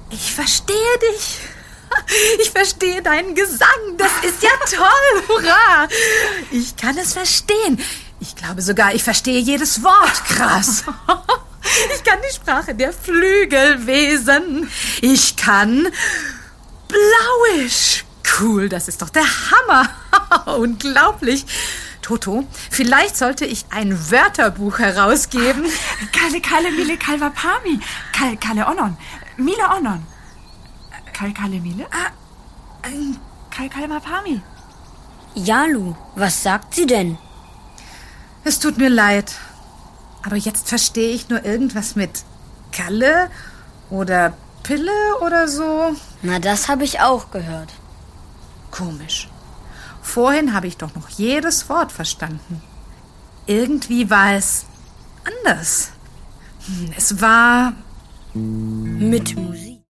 Ich verstehe dich. Ich verstehe deinen Gesang. Das ist ja toll. Hurra. Ich kann es verstehen. Ich glaube sogar, ich verstehe jedes Wort. Krass. Ich kann die Sprache der Flügelwesen. Ich kann Blauisch. Cool, das ist doch der Hammer. Unglaublich. Toto, vielleicht sollte ich ein Wörterbuch herausgeben. Kalle Mille Kalvapami. Kalle Onon. Mille Onon. Kalle Mille? Kalle Mapami. Yalu, was sagt sie denn? Es tut mir leid. Aber jetzt verstehe ich nur irgendwas mit Kalle oder Pille oder so. Na, das habe ich auch gehört. Komisch. Vorhin habe ich doch noch jedes Wort verstanden. Irgendwie war es anders. Es war mit Musik.